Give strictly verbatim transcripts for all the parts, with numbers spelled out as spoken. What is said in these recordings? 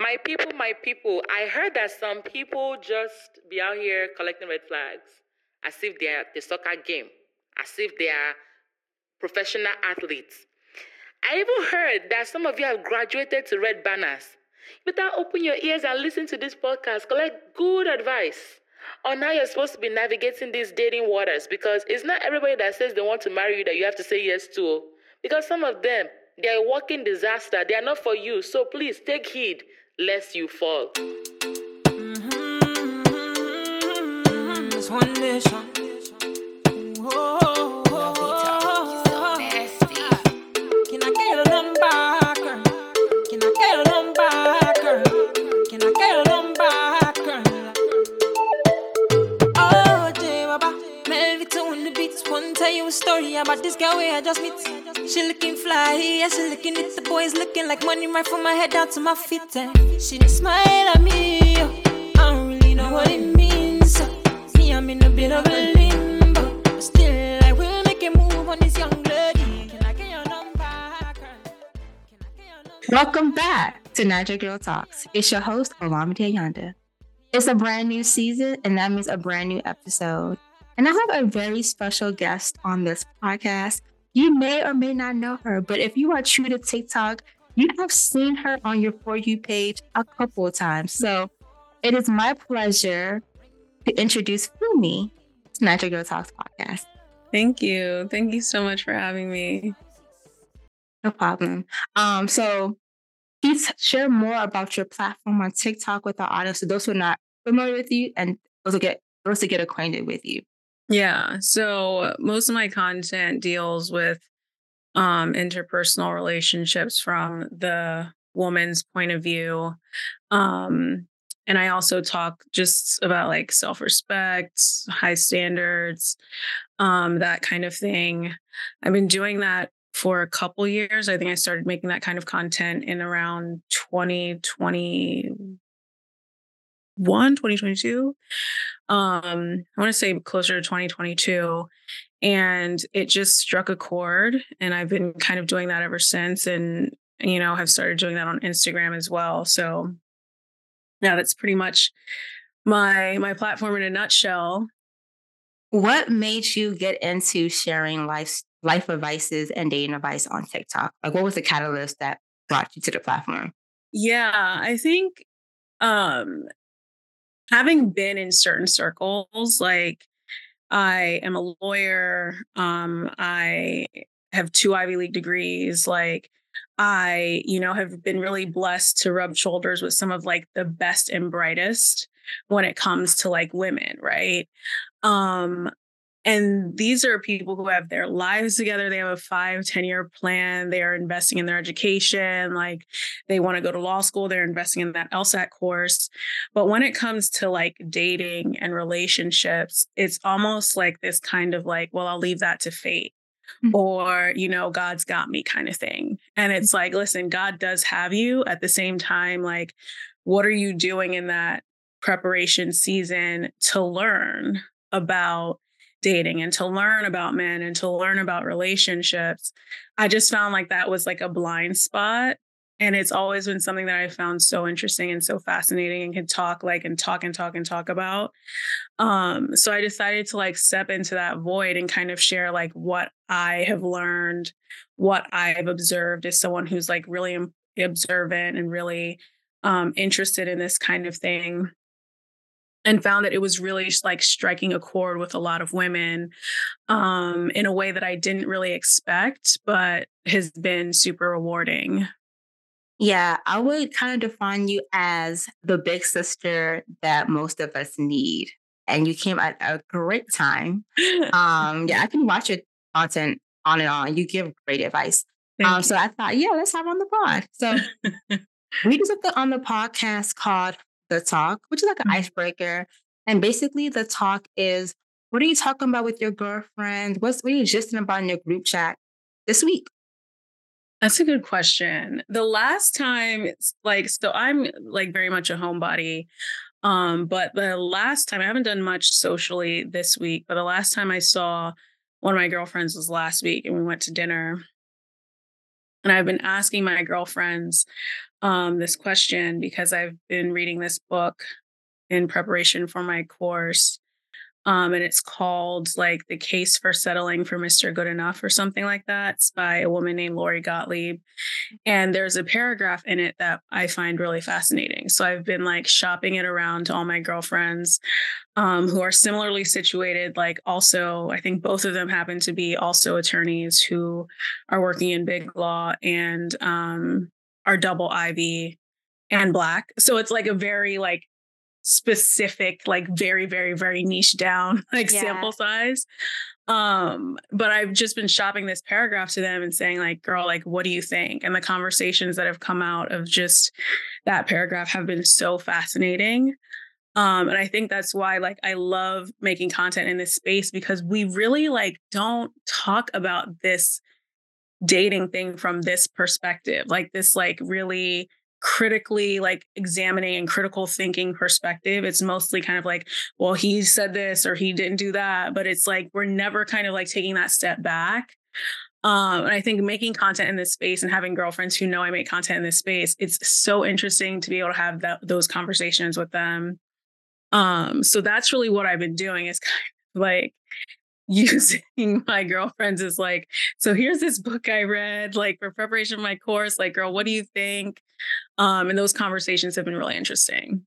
My people, my people, I heard that some people just be out here collecting red flags as if they are the soccer game, as if they are professional athletes. I even heard that some of you have graduated to red banners. You better open your ears and listen to this podcast, collect good advice on how you're supposed to be navigating these dating waters, because it's not everybody that says they want to marry you that you have to say yes to. Because some of them, they are a walking disaster. They are not for you. So please take heed lest you fall. Mm-hmm. It's one nation. Whoa. Can I get your number, girl? Can I get your number, girl? Can I get your number, girl? Oh, J Baba, Melvito on the beats. One tell you a story about this girl where I just meet. She looking fly, yeah, she looking at the boys looking like money right from my head down to my feet. Eh. She didn't smile at me, oh. I don't really know what it means. So. Me, I'm in a bit of a limbo, but still I will make a move on this young lady. Can I get your number, girl? Can I get your number? Welcome back to Niger Girl Talks. It's your host, Olamide Yanda. It's a brand new season, and that means a brand new episode. And I have a very special guest on this podcast. You may or may not know her, but if you are true to TikTok, you have seen her on your For You page a couple of times. So it is my pleasure to introduce Fumi to Niger Girl Talks podcast. Thank you. Thank you so much for having me. No problem. Um, so please share more about your platform on TikTok with our audience, so those who are not familiar with you and those who get those who get acquainted with you. Yeah. So most of my content deals with um, interpersonal relationships from the woman's point of view. Um, and I also talk just about like self-respect, high standards, um, that kind of thing. I've been doing that for a couple years. I think I started making that kind of content in around twenty twenty-one, twenty twenty-two. Um, I want to say closer to twenty twenty-two, and it just struck a chord, and I've been kind of doing that ever since, and, you know, have started doing that on Instagram as well. So yeah, that's pretty much my, my platform in a nutshell. What made you get into sharing life, life advices and dating advice on TikTok? Like, what was the catalyst that brought you to the platform? Yeah, I think, um, having been in certain circles, like I am a lawyer, um, I have two Ivy League degrees, like I, you know, have been really blessed to rub shoulders with some of like the best and brightest when it comes to like women, right? Um, And these are people who have their lives together. They have a five, ten year plan. They are investing in their education. Like they want to go to law school. They're investing in that LSAT course. But when it comes to like dating and relationships, it's almost like this kind of like, well, I'll leave that to fate. Mm-hmm. Or, you know, God's got me kind of thing. And it's like, listen, God does have you. At the same time, like, what are you doing in that preparation season to learn about dating and to learn about men and to learn about relationships? I just found like that was like a blind spot. And it's always been something that I found so interesting and so fascinating and can talk like and talk and talk and talk about. Um, so I decided to like step into that void and kind of share like what I have learned, what I've observed as someone who's like really observant and really um, interested in this kind of thing. And found that it was really like striking a chord with a lot of women um, in a way that I didn't really expect, but has been super rewarding. Yeah, I would kind of define you as the big sister that most of us need. And you came at a great time. Um, yeah, I can watch your content on and on. You give great advice. Um, so I thought, yeah, let's have her on the pod. So we just have on the podcast called The Talk, which is like an icebreaker. And basically the talk is, what are you talking about with your girlfriend? What's what are you gisting about in your group chat this week? That's a good question. The last time, it's like, so I'm like very much a homebody. Um, but the last time, I haven't done much socially this week, but the last time I saw one of my girlfriends was last week, and we went to dinner. And I've been asking my girlfriends um, this question because I've been reading this book in preparation for my course. Um, and it's called like The Case for Settling for Mister Good Enough or something like that. It's by a woman named Lori Gottlieb. And there's a paragraph in it that I find really fascinating. So I've been like shopping it around to all my girlfriends um, who are similarly situated. Like also, I think both of them happen to be also attorneys who are working in big law and um, are double Ivy and Black. So it's like a very like specific, like very, very, very niche down, like yeah. sample size. Um, but I've just been shopping this paragraph to them and saying like, girl, like, what do you think? And the conversations that have come out of just that paragraph have been so fascinating. Um, and I think that's why like I love making content in this space because we really like don't talk about this dating thing from this perspective, like this like really critically like examining and critical thinking perspective. It's mostly kind of like, well, he said this or he didn't do that, but it's like we're never kind of like taking that step back. Um, and I think making content in this space and having girlfriends who know I make content in this space, it's so interesting to be able to have that, those conversations with them. Um, so that's really what I've been doing is kind of like using my girlfriends as like, so here's this book I read, like for preparation of my course, like, girl, what do you think? Um, and those conversations have been really interesting.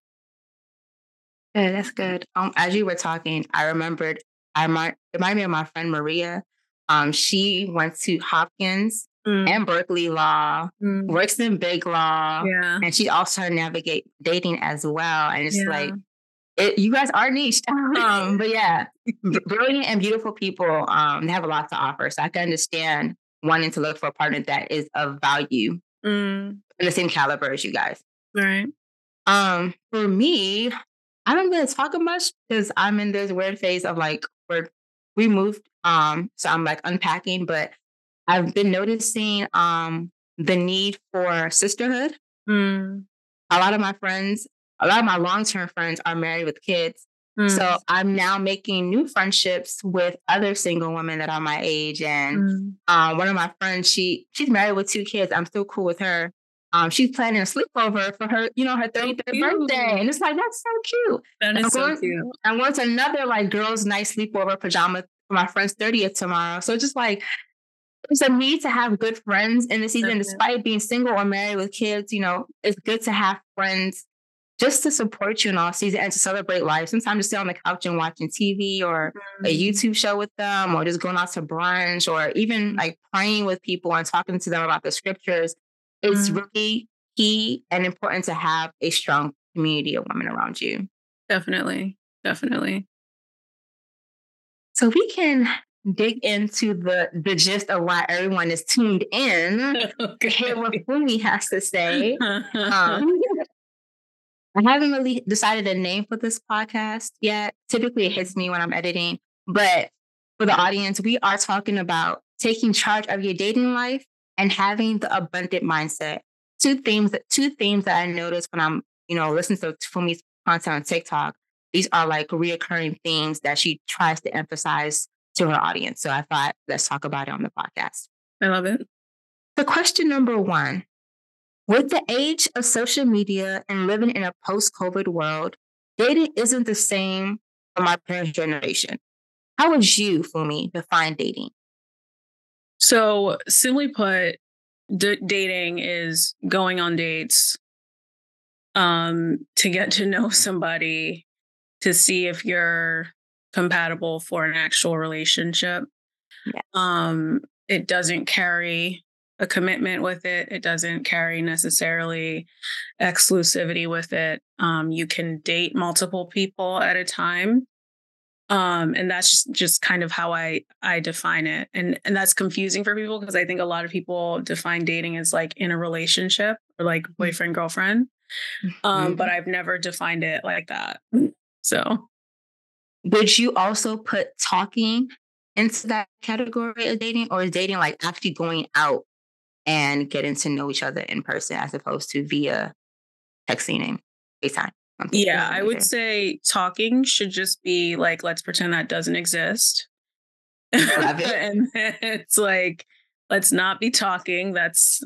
Yeah, that's good. Um, as you were talking, I remembered, I might remind me of my friend Maria. Um, she went to Hopkins mm. and Berkeley Law, mm. works in big law, yeah. and she also navigate dating as well. And it's yeah. like, It, you guys are niche. Um, but yeah, brilliant and beautiful people. Um, they have a lot to offer. So I can understand wanting to look for a partner that is of value mm. in the same caliber as you guys. Right. Um, for me, I don't really talk much because I'm in this weird phase of like where we moved. Um, so I'm like unpacking, but I've been noticing um the need for sisterhood. Mm. A lot of my friends A lot of my long-term friends are married with kids. Mm. So I'm now making new friendships with other single women that are my age. And mm. um, one of my friends, she she's married with two kids. I'm still cool with her. Um, she's planning a sleepover for her, you know, her thirty-third so birthday. And it's like, that's so cute. That is I'm so going, cute. I'm going to another like girls' night sleepover pajama for my friend's thirtieth tomorrow. So just like, there's a need to have good friends in the season, okay. despite being single or married with kids. You know, it's good to have friends just to support you in all season and to celebrate life. Sometimes just sit on the couch and watching T V or mm-hmm. a YouTube show with them, or just going out to brunch, or even like praying with people and talking to them about the scriptures. It's mm-hmm. really key and important to have a strong community of women around you. Definitely. Definitely. So we can dig into the, the gist of why everyone is tuned in okay. to hear what Fumi has to say. um, I haven't really decided a name for this podcast yet. Typically, it hits me when I'm editing. But for the audience, we are talking about taking charge of your dating life and having the abundant mindset. Two themes that two themes that I noticed when I'm, you know, listening to Fumi's content on TikTok. These are like reoccurring themes that she tries to emphasize to her audience. So I thought, let's talk about it on the podcast. I love it. So question number one. With the age of social media and living in a post-COVID world, dating isn't the same from our parents' generation. How would you, Fumi, define dating? So simply put, d- dating is going on dates um, to get to know somebody, to see if you're compatible for an actual relationship. Yeah. Um, it doesn't carry a commitment with it. It doesn't carry necessarily exclusivity with it. Um, you can date multiple people at a time. Um, and that's just, just kind of how I, I define it. And, and that's confusing for people because I think a lot of people define dating as like in a relationship or like boyfriend, girlfriend. Um, mm-hmm. But I've never defined it like that. So would you also put talking into that category of dating, or is dating like actually going out and getting to know each other in person as opposed to via texting and FaceTime? Yeah, I would say talking should just be like, let's pretend that doesn't exist. Love it. And then it's like, let's not be talking. That's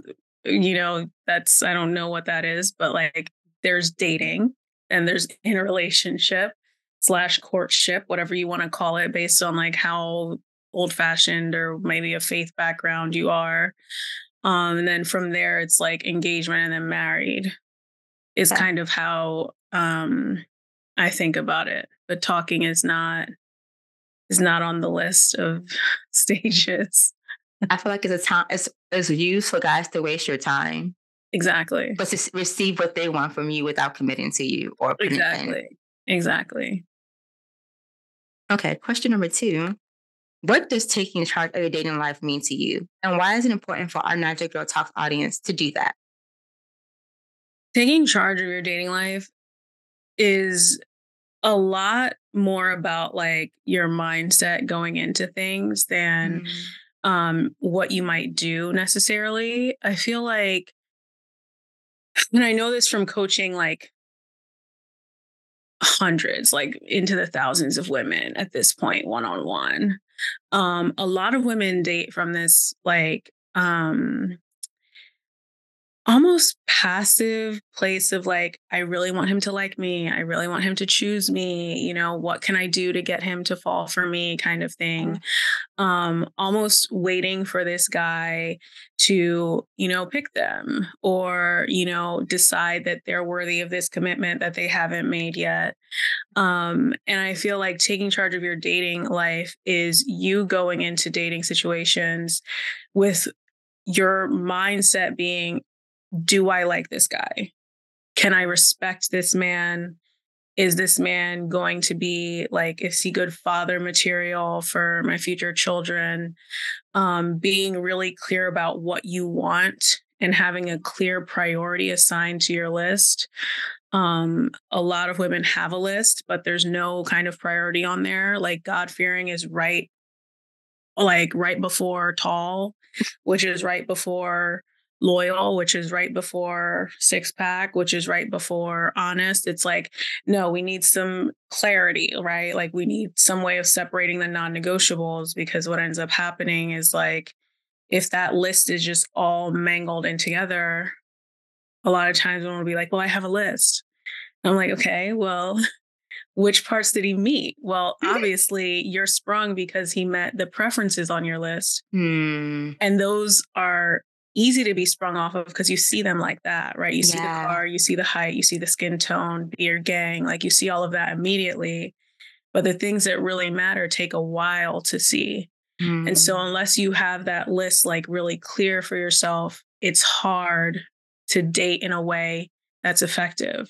you know, that's, I don't know what that is, but like there's dating and there's in a relationship slash courtship, whatever you want to call it, based on like how old fashioned or maybe a faith background you are. Um, and then from there, it's like engagement and then married is Yeah. kind of how um, I think about it. But talking is not is not on the list of stages. I feel like it's a time, it's, it's used for guys to waste your time, Exactly. but to s- receive what they want from you without committing to you or putting in. Exactly. Exactly. Okay, question number two. What does taking charge of your dating life mean to you? And why is it important for our Niger Girl Talk audience to do that? Taking charge of your dating life is a lot more about like your mindset going into things than Mm. um, what you might do necessarily. I feel like, and I know this from coaching like hundreds, like into the thousands of women at this point, one on one. Um, a lot of women date from this like um, almost passive place of like, I really want him to like me. I really want him to choose me. You know, what can I do to get him to fall for me kind of thing. Um, almost waiting for this guy to, you know, pick them or, you know, decide that they're worthy of this commitment that they haven't made yet. Um, and I feel like taking charge of your dating life is you going into dating situations with your mindset being, do I like this guy? Can I respect this man? Is this man going to be like, is he good father material for my future children? Um, being really clear about what you want and having a clear priority assigned to your list. Um, a lot of women have a list, but there's no kind of priority on there. Like God fearing is right, like right before tall, which is right before loyal, which is right before six pack, which is right before honest. It's like, no, we need some clarity, right? Like we need some way of separating the non-negotiables, because what ends up happening is like, if that list is just all mangled in together, a lot of times one will be like, well, I have a list. I'm like, okay, well, which parts did he meet? Well, obviously you're sprung because he met the preferences on your list. Mm. And those are easy to be sprung off of because you see them like that, right? You see Yeah. the car, you see the height, you see the skin tone, beard gang, like you see all of that immediately. But the things that really matter take a while to see. Mm. And so unless you have that list like really clear for yourself, it's hard to date in a way that's effective.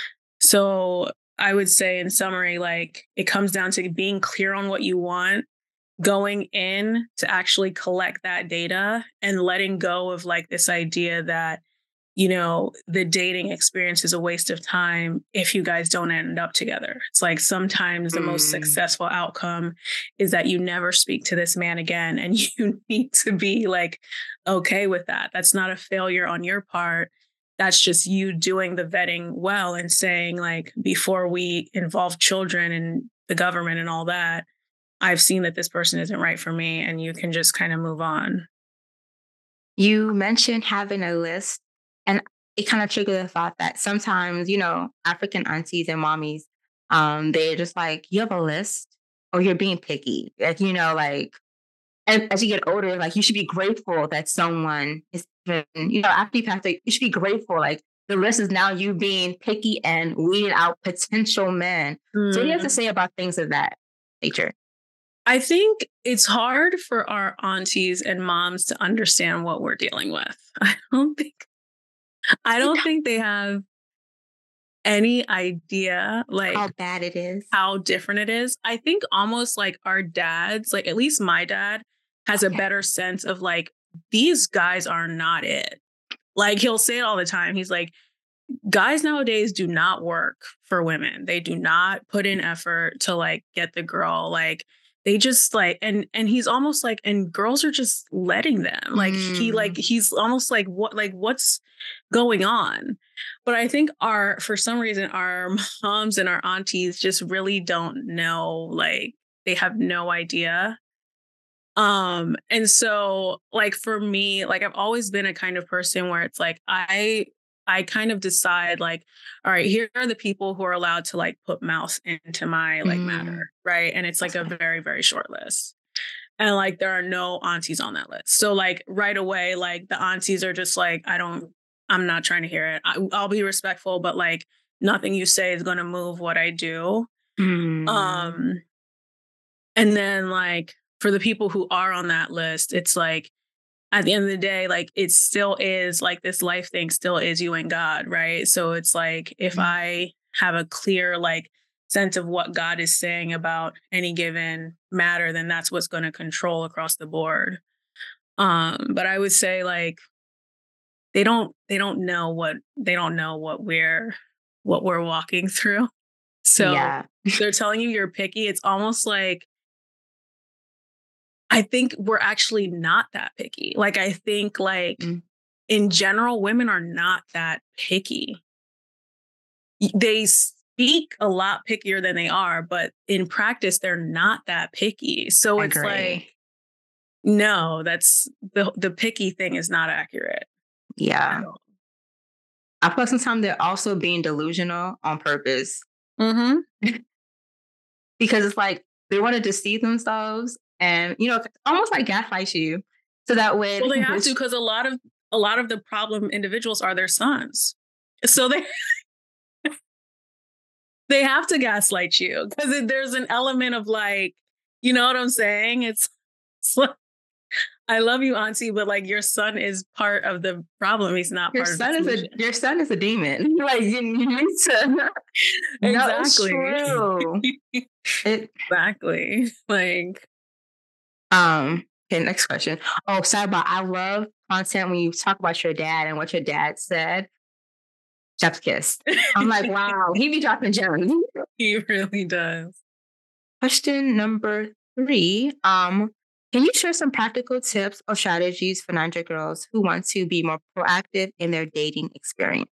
So I would say in summary, like it comes down to being clear on what you want, going in to actually collect that data and letting go of like this idea that, you know, the dating experience is a waste of time if you guys don't end up together. It's like sometimes the most Mm. successful outcome is that you never speak to this man again. And you need to be like, okay with that. That's not a failure on your part. That's just you doing the vetting well and saying like, before we involve children and the government and all that, I've seen that this person isn't right for me, and you can just kind of move on. You mentioned having a list, and it kind of triggered the thought that sometimes, you know, African aunties and mommies, um, they're just like, you have a list or you're being picky. Like, you know, like, and as you get older, like, you should be grateful that someone is, even, you know, after you pass away, you should be grateful. Like, the list is now you being picky and weeding out potential men. Mm. So, what do you have to say about things of that nature? I think it's hard for our aunties and moms to understand what we're dealing with. I don't think, I don't think they have any idea like how bad it is, how different it is. I think almost like our dads, like at least my dad has okay. a better sense of like, these guys are not it. Like he'll say it all the time. He's like, guys nowadays do not work for women. They do not put in effort to like get the girl. Like they just like, and, and he's almost like, and girls are just letting them like, mm. he like, he's almost like, what, like what's going on? But I think our, for some reason, our moms and our aunties just really don't know, like they have no idea. Um, and so like for me, like I've always been a kind of person where it's like I I kind of decide like, all right, here are the people who are allowed to like put mouth into my like Mm, matter, right? And it's like that's a good. very, very short list. And like there are no aunties on that list. So like right away, like the aunties are just like, I don't, I'm not trying to hear it. I, I'll be respectful, but like nothing you say is going to move what I do. Mm, Um, and then like for the people who are on that list, it's like at the end of the day, like it still is like this life thing still is you and God, right? So it's like if mm, I have a clear like sense of what God is saying about any given matter, then that's what's going to control across the board. Um, but I would say like they don't they don't know what they don't know what we're what we're walking through. So yeah. they're telling you you're picky. It's almost like I think we're actually not that picky. Like I think like Mm, in general, women are not that picky. Y- They speak a lot pickier than they are, but in practice, they're not that picky. So it's like, agree. no, that's the the picky thing is not accurate at Yeah. all. I feel like sometimes they're also being delusional on purpose Mm-hmm. because it's like they want to deceive themselves and, you know, almost like gaslight you. So that way they Well, they can have to push. because a lot of a lot of the problem individuals are their sons. So they they have to gaslight you because there's an element of like, you know what I'm saying? It's, it's like, I love you, Auntie, but like your son is part of the problem. He's not Your part of the son is a solution. your son is a demon. Like you, you need to. No, it's Exactly. true. It Exactly. Like, um. Okay, next question. Oh, Sidebar. I love content when you talk about your dad and what your dad said. Chef's kiss. I'm like, wow, he be dropping gems. he really does. Question number three. Um, can you share some practical tips or strategies for Niger girls who want to be more proactive in their dating experience?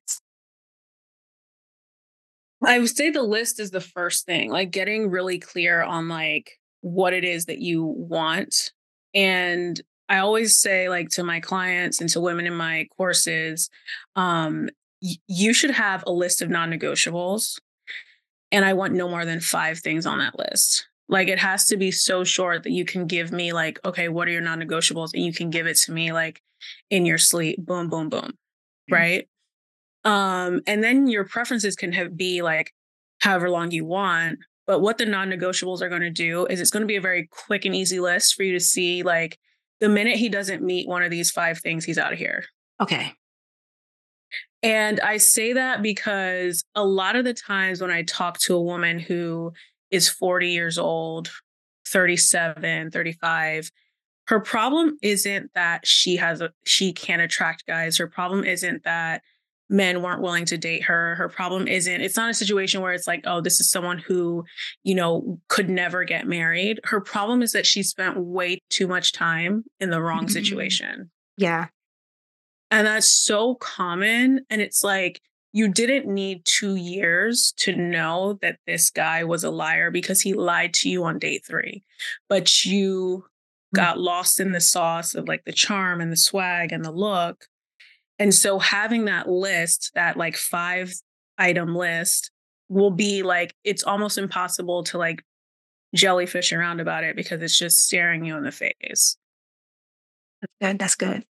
I would say the list is the first thing, like getting really clear on like what it is that you want. And I always say like to my clients and to women in my courses, um, y- you should have a list of non-negotiables. And I want no more than five things on that list. Like it has to be so short that you can give me like, okay, what are your non-negotiables? And you can give it to me like in your sleep, boom, boom, boom. Mm. Right. Um, and then your preferences can have, be like however long you want. But what the non-negotiables are going to do is it's going to be a very quick and easy list for you to see like the minute he doesn't meet one of these five things, he's out of here. Okay. And I say that because a lot of the times when I talk to a woman who is forty years old, thirty-seven, thirty-five, her problem isn't that she has a she can't attract guys. Her problem isn't that men weren't willing to date her. Her problem isn't it's not a situation where it's like, oh, this is someone who, you know, could never get married. Her problem is that she spent way too much time in the wrong Mm, situation. yeah. And that's so common. And it's like, you didn't need two years to know that this guy was a liar because he lied to you on date three. But you Mm, got lost in the sauce of like the charm and the swag and the look. And so having that list, that like five item list, will be like, it's almost impossible to like jellyfish around about it because it's just staring you in the face. that's good. That's good.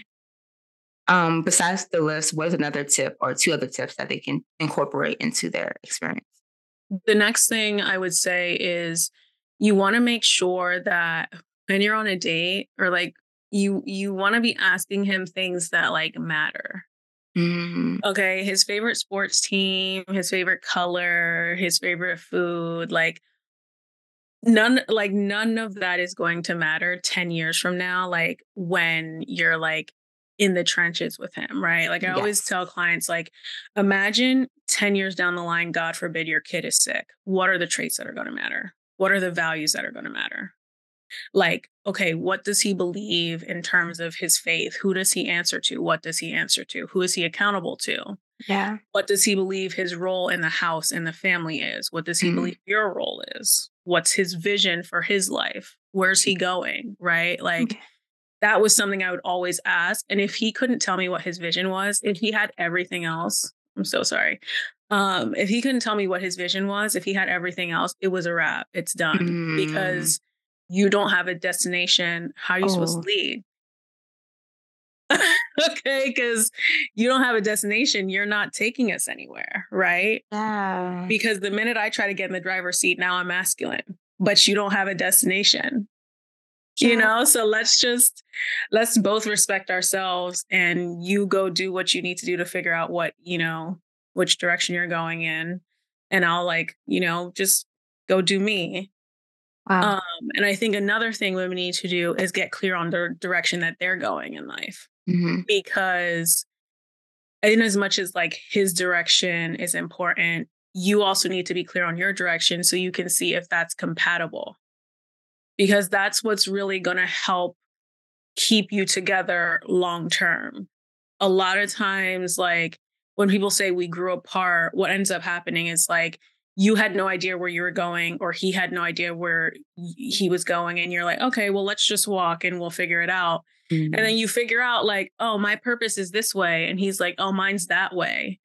Um, besides the list, what is another tip or two other tips that they can incorporate into their experience? The next thing I would say is you want to make sure that when you're on a date or like you you want to be asking him things that like matter. Mm, Okay, his favorite sports team, his favorite color, his favorite food, like none like none of that is going to matter ten years from now like when you're like in the trenches with him, right? Like I always yes. tell clients like imagine ten years down the line, God forbid your kid is sick. What are the traits that are going to matter? What are the values that are going to matter? Like, okay, what does he believe in terms of his faith? Who does he answer to? What does he answer to? Who is he accountable to? Yeah. What does he believe his role in the house and the family is? What does he Mm, believe your role is? What's his vision for his life? where's he going? Right. Like Okay. that was something I would always ask. And if he couldn't tell me what his vision was, if he had everything else, I'm so sorry. Um, if he couldn't tell me what his vision was, if he had everything else, it was a wrap. It's done Mm. because you don't have a destination. How are you supposed Oh. to lead? Okay, because you don't have a destination, you're not taking us anywhere, right? Yeah. Because the minute I try to get in the driver's seat, now I'm masculine, but you don't have a destination, you Yeah. know? So let's just, let's both respect ourselves and you go do what you need to do to figure out what, you know, which direction you're going in. And I'll like, you know, just go do me. Wow. Um, and I think another thing women need to do is get clear on the direction that they're going in life. Mm-hmm. Because in as much as like his direction is important, you also need to be clear on your direction so you can see if that's compatible. Because that's what's really going to help keep you together long term. A lot of times, like when people say we grew apart, what ends up happening is like you had no idea where you were going or he had no idea where he was going. And you're like, okay, well, let's just walk and we'll figure it out. Mm-hmm. And then you figure out like, oh, my purpose is this way. And he's like, oh, mine's that way.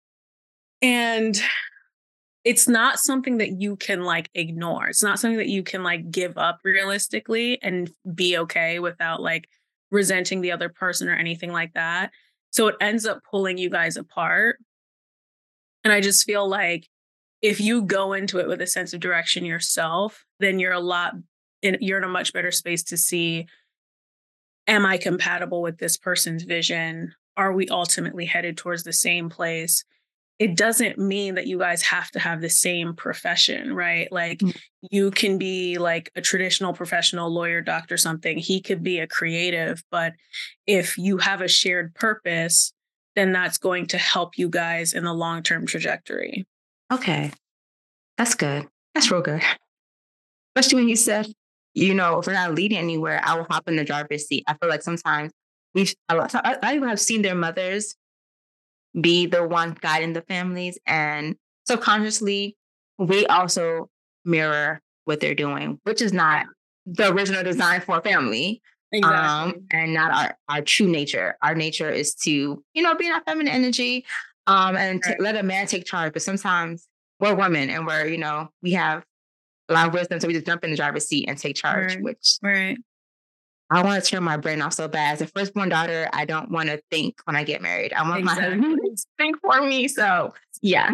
And it's not something that you can like ignore. It's not something that you can like give up realistically and be okay without like resenting the other person or anything like that. So it ends up pulling you guys apart. And I just feel like if you go into it with a sense of direction yourself, then you're a lot, in, you're in a much better space to see, am I compatible with this person's vision? Are we ultimately headed towards the same place? It doesn't mean that you guys have to have the same profession, right? Like Mm. you can be like a traditional professional lawyer, doctor, something. He could be a creative, but if you have a shared purpose, then that's going to help you guys in the long-term trajectory. Okay. That's good. That's real good. Especially when you said, you know, if we're not leading anywhere, I will hop in the driver's seat. I feel like sometimes we've, a lot, I, I even have seen their mothers be the one guiding the families. And subconsciously, we also mirror what they're doing, which is not the original design for a family. Exactly. Um, and not our, our true nature. Our nature is to, you know, be in our feminine energy um, and Right. t- let a man take charge. But sometimes we're women and we're, you know, we have a lot of wisdom. So we just jump in the driver's seat and take charge, Right. which Right. I want to turn my brain off so bad. As a firstborn daughter, I don't want to think when I get married. I want my Exactly. husband to think for me. So yeah.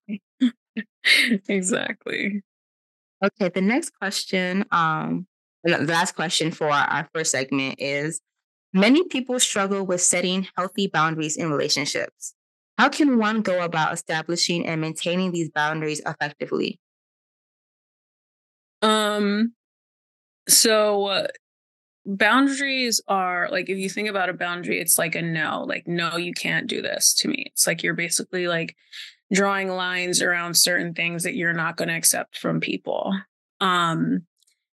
Exactly. Okay, the next question, um, the last question for our first segment is, many people struggle with setting healthy boundaries in relationships. How can one go about establishing and maintaining these boundaries effectively? Um, so uh, boundaries are like, if you think about a boundary, it's like a no, like, no, you can't do this to me. It's like you're basically like drawing lines around certain things that you're not going to accept from people. Um,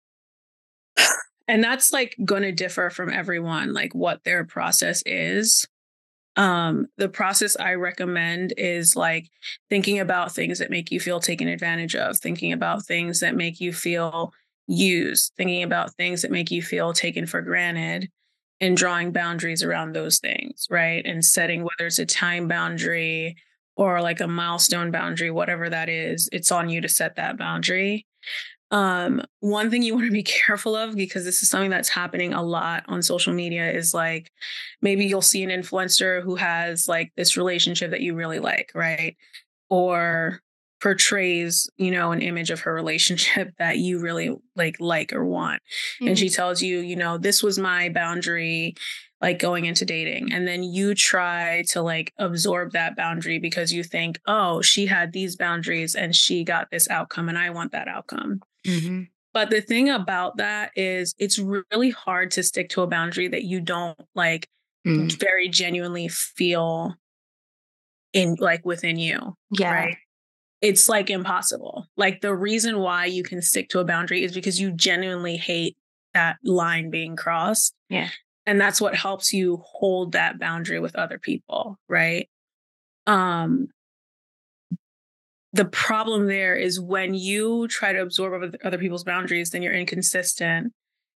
and that's like going to differ from everyone, like what their process is. Um, the process I recommend is like thinking about things that make you feel taken advantage of, thinking about things that make you feel used, thinking about things that make you feel taken for granted, and drawing boundaries around those things, right? And setting whether it's a time boundary or like a milestone boundary, whatever that is, it's on you to set that boundary. Um, one thing you want to be careful of, because this is something that's happening a lot on social media, is like maybe you'll see an influencer who has like this relationship that you really like, right? Or portrays, you know, an image of her relationship that you really like, like or want. Mm-hmm. And she tells you, you know, this was my boundary, like going into dating. And then you try to like absorb that boundary because you think, oh, she had these boundaries and she got this outcome and I want that outcome. Mm-hmm. But the thing about that is it's really hard to stick to a boundary that you don't like Mm-hmm. very genuinely feel in like within you. Yeah. Right. It's like impossible. Like the reason why you can stick to a boundary is because you genuinely hate that line being crossed. Yeah. And that's what helps you hold that boundary with other people. Right. Um, the problem there is when you try to absorb other people's boundaries, then you're inconsistent.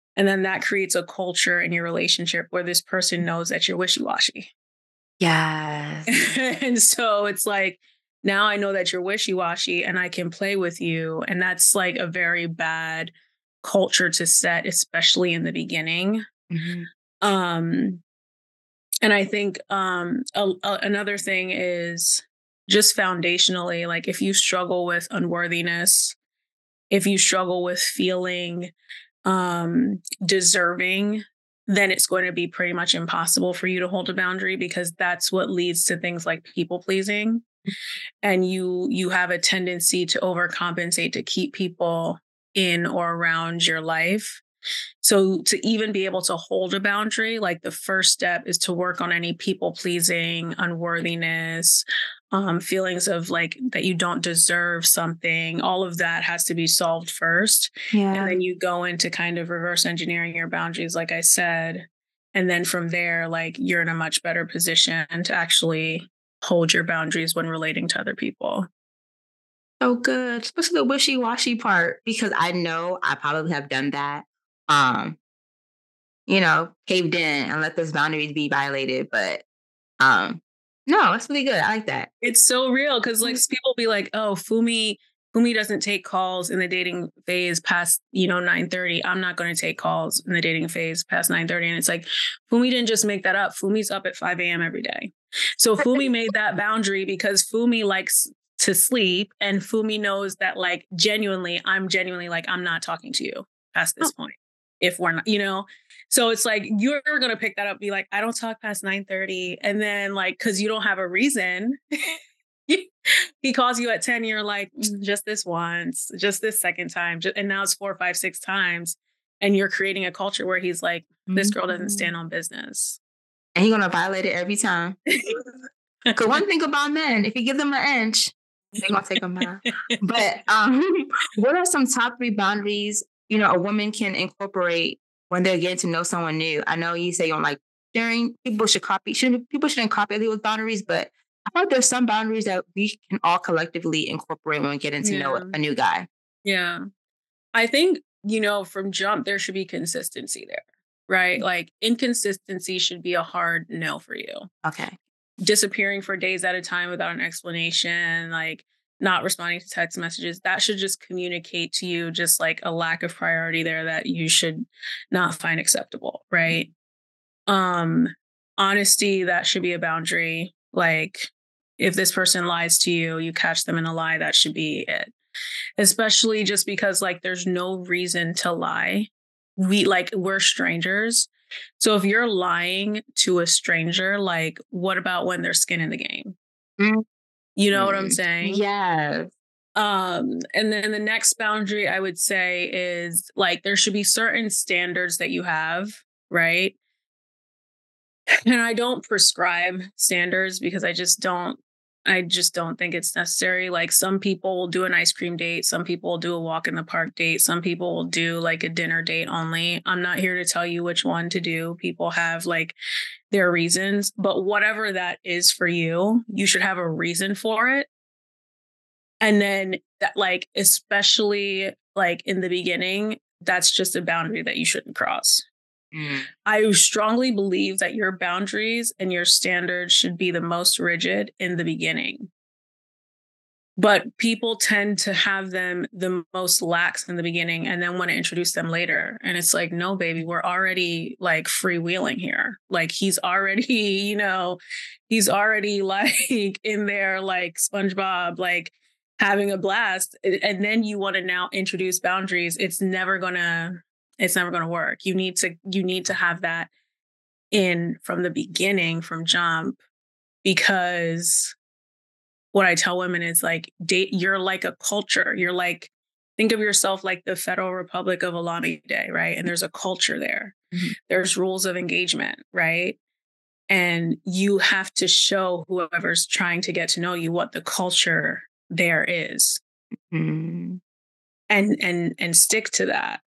And then that creates a culture in your relationship where this person knows that you're wishy-washy. Yes. And so it's like, now I know that you're wishy-washy and I can play with you. And that's like a very bad culture to set, especially in the beginning. Mm-hmm. Um, and I think um, a, a, another thing is just foundationally, like if you struggle with unworthiness, if you struggle with feeling um, deserving, then it's going to be pretty much impossible for you to hold a boundary, because that's what leads to things like people pleasing. And you you have a tendency to overcompensate to keep people in or around your life. So to even be able to hold a boundary, like the first step is to work on any people pleasing, unworthiness, um, feelings of like that you don't deserve something. All of that has to be solved first. Yeah. And then you go into kind of reverse engineering your boundaries, like I said. And then from there, like you're in a much better position to actually hold your boundaries when relating to other people. So good, especially the wishy-washy part, because I know I probably have done that. Um, you know, caved in and let those boundaries be violated. But um, no, that's really good. I like that. It's so real because like people be like, oh, Fumi, Fumi doesn't take calls in the dating phase past, you know, nine thirty. I'm not going to take calls in the dating phase past nine thirty. And it's like, Fumi didn't just make that up. Fumi's up at five a.m. every day. So Fumi made that boundary because Fumi likes to sleep, and Fumi knows that like genuinely, I'm genuinely like, I'm not talking to you past this point. If we're not, you know, so it's like, you're going to pick that up, be like, I don't talk past nine thirty. And then like, cause you don't have a reason. He calls you at ten, you're like, just this once, just this second time. And now it's four, five, six times. And you're creating a culture where he's like, this girl doesn't stand on business. And he's going to violate it every time. Because one thing about men, if you give them an inch, they're going to take them out. But um, what are some top three boundaries, you know, a woman can incorporate when they're getting to know someone new? I know you say you don't like sharing. People should copy. Shouldn't people shouldn't copy those boundaries, but I thought there's some boundaries that we can all collectively incorporate when we get into yeah. know a new guy. Yeah, I think you know from jump there should be consistency there, right? Mm-hmm. Like inconsistency should be a hard no for you. Okay. Disappearing for days at a time without an explanation, like not responding to text messages, that should just communicate to you just like a lack of priority there that you should not find acceptable, right? Um, honesty, that should be a boundary. Like if this person lies to you, you catch them in a lie, that should be it. Especially just because like there's no reason to lie. We like we're strangers. So if you're lying to a stranger, like what about when there's skin in the game? Mm-hmm. You know what I'm saying? Yeah. Um, and then the next boundary I would say is like there should be certain standards that you have, right? And I don't prescribe standards because I just don't, I just don't think it's necessary. Like some people will do an ice cream date. Some people will do a walk in the park date. Some people will do like a dinner date only. I'm not here to tell you which one to do. People have like their reasons, but whatever that is for you, you should have a reason for it. And then that like, especially like in the beginning, that's just a boundary that you shouldn't cross. Mm. I strongly believe that your boundaries and your standards should be the most rigid in the beginning. But people tend to have them the most lax in the beginning and then want to introduce them later. And it's like, no, baby, we're already like freewheeling here. Like he's already, you know, he's already like in there like SpongeBob, like having a blast. And then you want to now introduce boundaries. It's never going to It's never going to work. You need to, you need to have that in from the beginning, from jump, because what I tell women is like, date, you're like a culture. You're like, think of yourself like the Federal Republic of Olamide, right? And there's a culture there. Mm-hmm. There's rules of engagement, right? And you have to show whoever's trying to get to know you what the culture there is. Mm-hmm. And, and, and stick to that.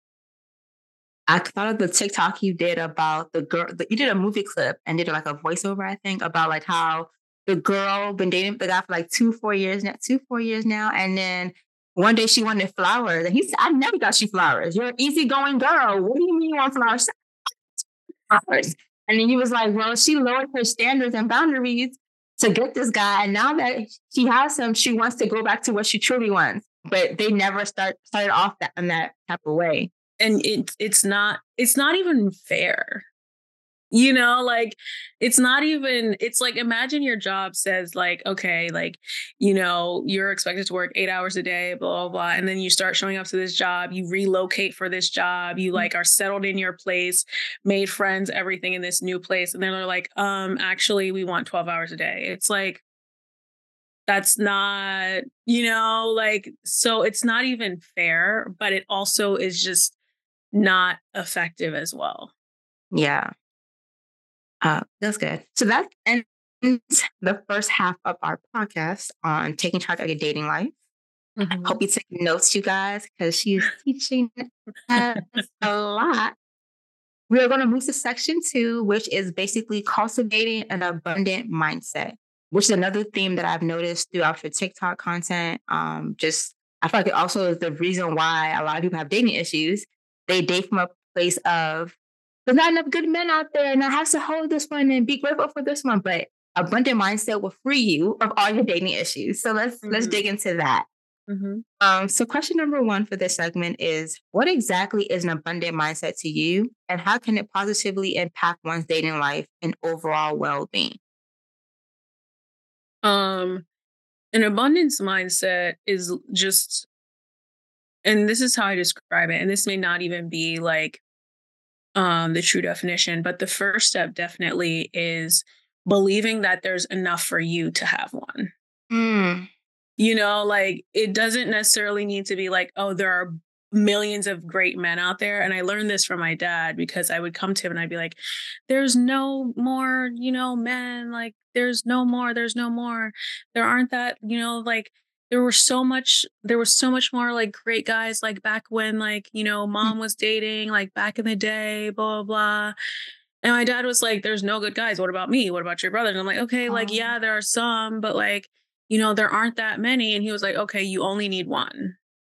I thought of the TikTok you did about the girl. You did a movie clip and did like a voiceover, I think, about like how the girl been dating the guy for like two, four years now, two, four years now. And then one day she wanted flowers. And he said, I never got you flowers. You're an easygoing girl. What do you mean you want flowers? Flowers. And then he was like, well, she lowered her standards and boundaries to get this guy. And now that she has him, she wants to go back to what she truly wants. But they never start started off that in that type of way. And it, it's not, it's not even fair. You know, like, it's not even, it's like, imagine your job says like, okay, like, you know, you're expected to work eight hours a day, blah, blah, blah. And then you start showing up to this job, you relocate for this job, you like are settled in your place, made friends, everything in this new place. And then they're like, um, actually, we want twelve hours a day. It's like, that's not, you know, like, so it's not even fair, but it also is just not effective as well. Yeah. Uh, that's good. So that ends the first half of our podcast on taking charge of your dating life. Mm-hmm. I hope you take notes, you guys, because she is teaching us a lot. We are going to move to section two, which is basically cultivating an abundant mindset, which is another theme that I've noticed throughout your TikTok content. Um, just, I feel like it also is the reason why a lot of people have dating issues. They date from a place of, there's not enough good men out there, and I have to hold this one and be grateful for this one. But abundant mindset will free you of all your dating issues. So let's mm-hmm. let's dig into that. Mm-hmm. Um, so question number one for this segment is, what exactly is an abundant mindset to you, and how can it positively impact one's dating life and overall well-being? Um, an abundance mindset is just, and this is how I describe it, and this may not even be like um, the true definition, but the first step definitely is believing that there's enough for you to have one. Mm. You know, like, it doesn't necessarily need to be like, oh, there are millions of great men out there. And I learned this from my dad, because I would come to him and I'd be like, there's no more, you know, men, like, there's no more, there's no more. There aren't that, you know, like, there were so much, there was so much more like great guys, like back when, like, you know, mom was dating, like back in the day, blah, blah, blah. And my dad was like, there's no good guys. What about me? What about your brother? And I'm like, okay, oh. like, yeah, there are some, but like, you know, there aren't that many. And he was like, okay, you only need one.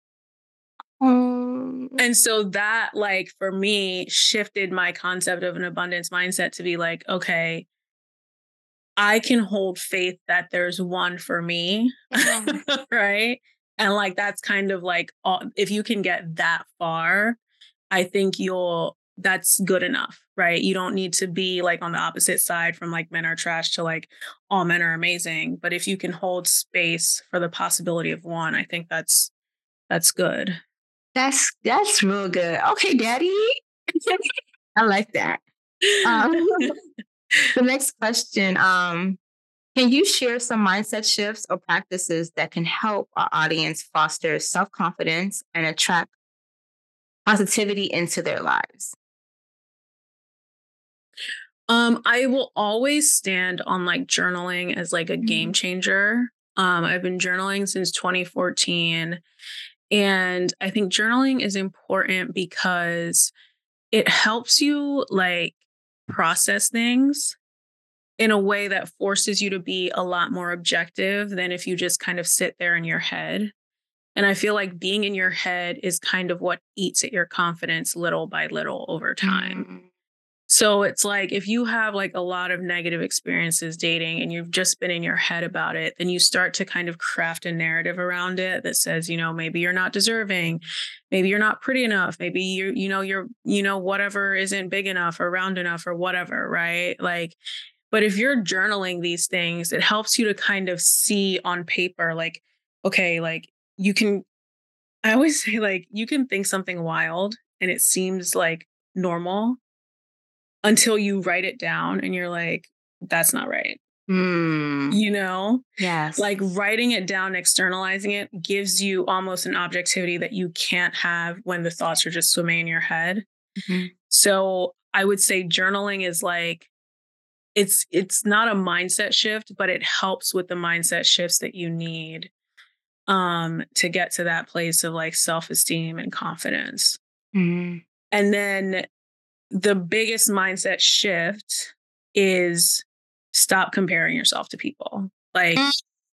Um, and so that, like, for me, shifted my concept of an abundance mindset to be like, okay, I can hold faith that there's one for me. Yeah. Right. And like, that's kind of like, all, if you can get that far, I think you'll, that's good enough. Right. You don't need to be like on the opposite side from like men are trash to like all men are amazing. But if you can hold space for the possibility of one, I think that's, that's good. That's, that's real good. Okay, Daddy. I like that. Um, The next question, um, can you share some mindset shifts or practices that can help our audience foster self-confidence and attract positivity into their lives? Um, I will always stand on like journaling as like a mm-hmm. game changer. Um, I've been journaling since twenty fourteen. And I think journaling is important because it helps you like process things in a way that forces you to be a lot more objective than if you just kind of sit there in your head. And I feel like being in your head is kind of what eats at your confidence little by little over time. Mm-hmm. So it's like, if you have like a lot of negative experiences dating and you've just been in your head about it, then you start to kind of craft a narrative around it that says, you know, maybe you're not deserving, maybe you're not pretty enough, maybe you you know, you're, you know, whatever isn't big enough or round enough or whatever, right? Like, but if you're journaling these things, it helps you to kind of see on paper, like, okay, like you can, I always say like, you can think something wild and it seems like normal until you write it down and you're like, that's not right. Mm. You know? Yes. Like writing it down, externalizing it gives you almost an objectivity that you can't have when the thoughts are just swimming in your head. Mm-hmm. So I would say journaling is like, it's it's not a mindset shift, but it helps with the mindset shifts that you need um, to get to that place of like self-esteem and confidence. Mm-hmm. And then the biggest mindset shift is stop comparing yourself to people. Like,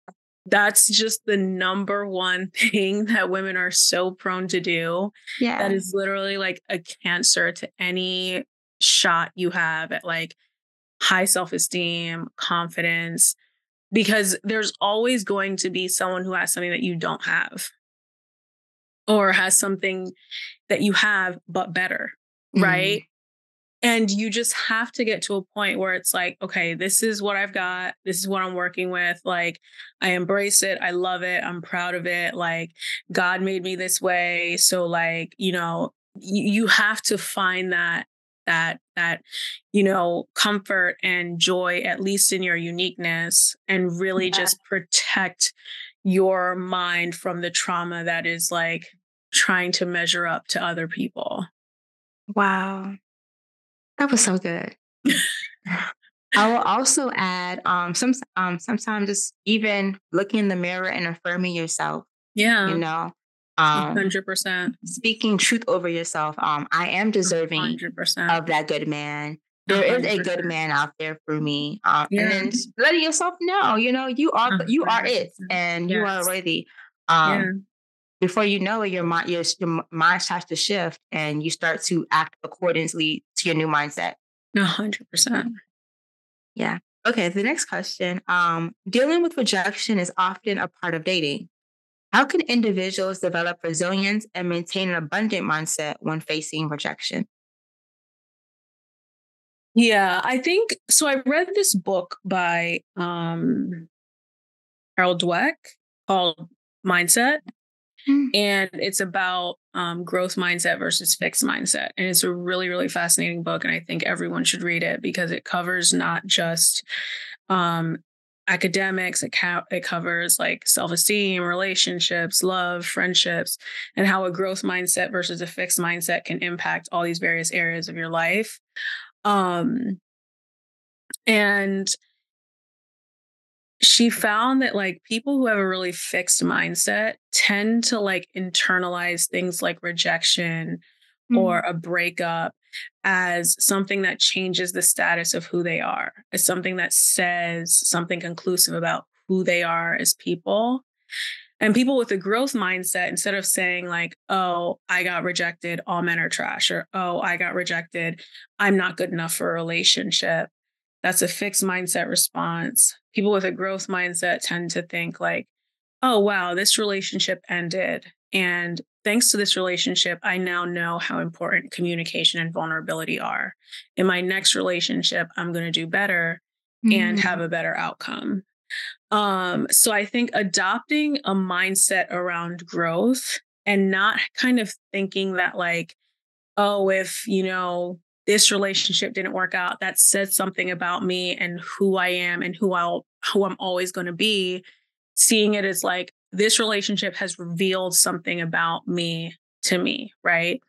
that's just the number one thing that women are so prone to do. Yeah. That is literally like a cancer to any shot you have at like high self-esteem, confidence, because there's always going to be someone who has something that you don't have or has something that you have, but better. Mm. Right. And you just have to get to a point where it's like, okay, this is what I've got. This is what I'm working with. Like, I embrace it. I love it. I'm proud of it. Like, God made me this way. So like, you know, you, you have to find that, that, that, you know, comfort and joy, at least in your uniqueness, and really Yeah. just protect your mind from the trauma that is like trying to measure up to other people. Wow. That was so good. I will also add, um, some um, sometimes just even looking in the mirror and affirming yourself. Yeah. You know, A um, hundred percent. speaking truth over yourself. Um, I am deserving Hundred percent. of that good man. There is a good man out there for me. Um, Yeah. and then just letting yourself know, you know, you are you are it, and you are Yes. worthy. Um, Yeah. Before you know it, your mind your, your mind starts to shift, and you start to act accordingly to your new mindset. A hundred percent. Yeah. Okay. The next question. Um, dealing with rejection is often a part of dating. How can individuals develop resilience and maintain an abundant mindset when facing rejection? Yeah, I think so. I read this book by um Harold Dweck called Mindset. Mm. And it's about um, growth mindset versus fixed mindset. And it's a really, really fascinating book. And I think everyone should read it because it covers not just um, academics, it, ca- it covers like self-esteem, relationships, love, friendships, and how a growth mindset versus a fixed mindset can impact all these various areas of your life. Um, and she found that like people who have a really fixed mindset tend to like internalize things like rejection or a breakup as something that changes the status of who they are, as something that says something conclusive about who they are as people. And people with a growth mindset, instead of saying like, oh, I got rejected, all men are trash, or oh, I got rejected, I'm not good enough for a relationship. That's a fixed mindset response. People with a growth mindset tend to think like, oh, wow, this relationship ended. And thanks to this relationship, I now know how important communication and vulnerability are. In my next relationship, I'm going to do better and Mm. have a better outcome. Um, so I think adopting a mindset around growth and not kind of thinking that like, oh, if, you know, this relationship didn't work out, that said something about me and who I am and who I'll, who I'm always going to be, seeing it as like, this relationship has revealed something about me to me, right?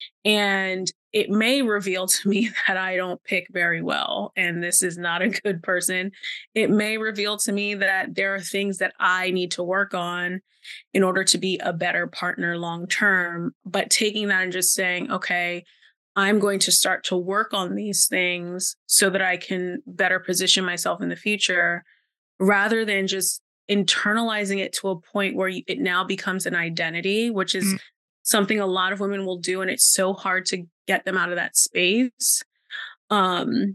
And it may reveal to me that I don't pick very well, and this is not a good person. It may reveal to me that there are things that I need to work on in order to be a better partner long term. But taking that and just saying, okay, I'm going to start to work on these things so that I can better position myself in the future, rather than just internalizing it to a point where you, it now becomes an identity, which is Mm. something a lot of women will do. And it's so hard to get them out of that space. Um,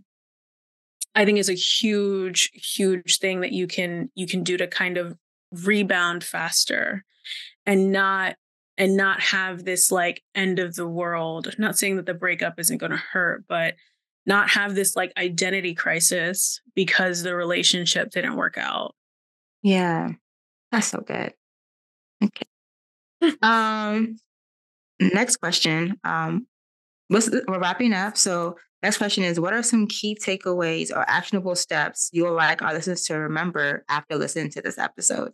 I think is a huge, huge thing that you can, you can do to kind of rebound faster and not, and not have this like end of the world. I'm not saying that the breakup isn't going to hurt, but not have this like identity crisis because the relationship didn't work out. Yeah, that's so good. Okay. um, next question. Um, what's, we're wrapping up. So, next question is: what are some key takeaways or actionable steps you'll like our listeners to remember after listening to this episode?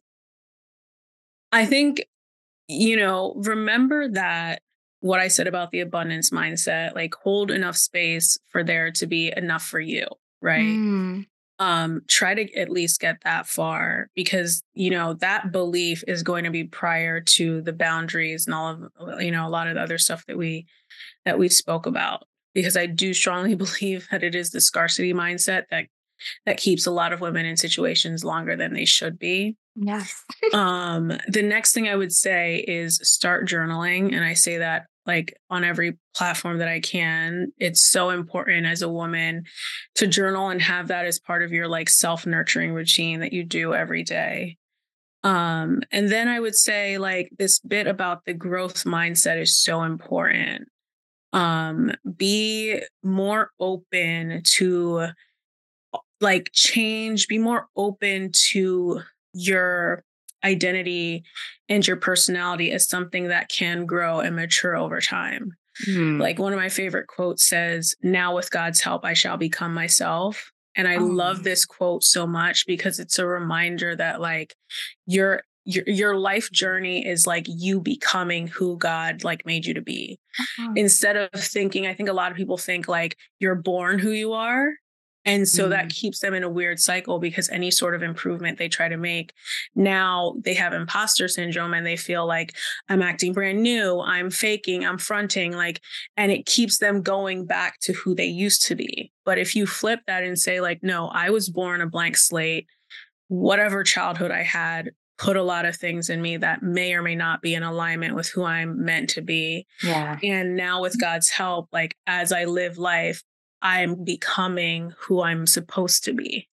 I think, you know, remember that what I said about the abundance mindset, like hold enough space for there to be enough for you, right? Mm. Um, try to at least get that far, because, you know, that belief is going to be prior to the boundaries and all of, you know, a lot of the other stuff that we, that we spoke about, because I do strongly believe that it is the scarcity mindset that, that keeps a lot of women in situations longer than they should be. Yes. um, the next thing I would say is start journaling. And I say that like on every platform that I can. It's so important as a woman to journal and have that as part of your like self-nurturing routine that you do every day. Um, and then I would say like this bit about the growth mindset is so important. Um, be more open to like change, be more open to your identity and your personality as something that can grow and mature over time. Mm. Like one of my favorite quotes says, "Now with God's help, I shall become myself." And I Oh. love this quote so much because it's a reminder that like your your your life journey is like you becoming who God like made you to be. Uh-huh. Instead of thinking, I think a lot of people think like you're born who you are. And so that Mm. keeps them in a weird cycle because any sort of improvement they try to make, now they have imposter syndrome and they feel like I'm acting brand new, I'm faking, I'm fronting, like, and it keeps them going back to who they used to be. But if you flip that and say like, no, I was born a blank slate, whatever childhood I had put a lot of things in me that may or may not be in alignment with who I'm meant to be. Yeah. And now with God's help, like as I live life, I'm becoming who I'm supposed to be.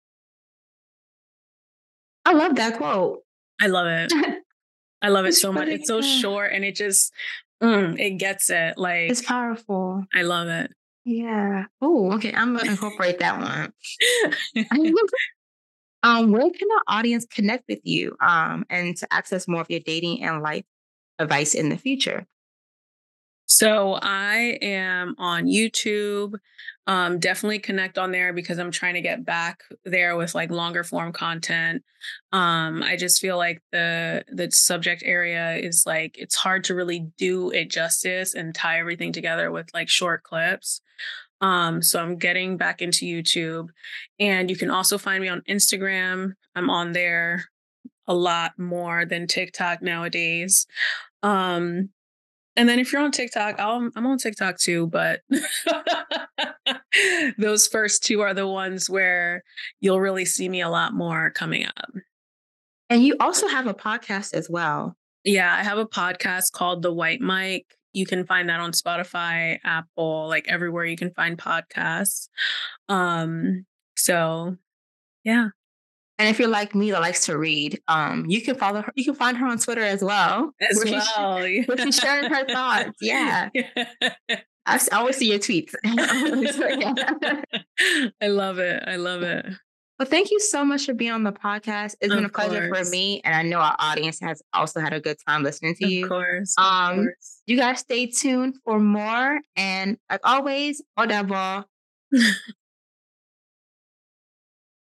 I love that quote. I love it. I love it It's so much. really It's so good. short and it just, mm, it gets it. Like, It's powerful. I love it. Yeah. Oh, okay. I'm gonna incorporate that one. um, where can the audience connect with you um, and to access more of your dating and life advice in the future? So I am on YouTube. Um, definitely connect on there because I'm trying to get back there with like longer form content. Um, I just feel like the the subject area is like it's hard to really do it justice and tie everything together with like short clips. Um, so I'm getting back into YouTube, and you can also find me on Instagram. I'm on there a lot more than TikTok nowadays. Um, and then if you're on TikTok, I'll, I'm on TikTok too, but those first two are the ones where you'll really see me a lot more coming up. And you also have a podcast as well. Yeah, I have a podcast called The White Mic. You can find that on Spotify, Apple, like everywhere you can find podcasts. Um, so yeah. And if you're like me that likes to read, um, you can follow her. You can find her on Twitter as well. As where she's- well. Yeah. where she's sharing her thoughts. Yeah. I s- I always see your tweets. So, yeah. I love it. I love it. Well, thank you so much for being on the podcast. It's been Of a pleasure course. for me, and I know our audience has also had a good time listening to Of you. course. Of Um, course. You guys stay tuned for more, and like always, au revoir.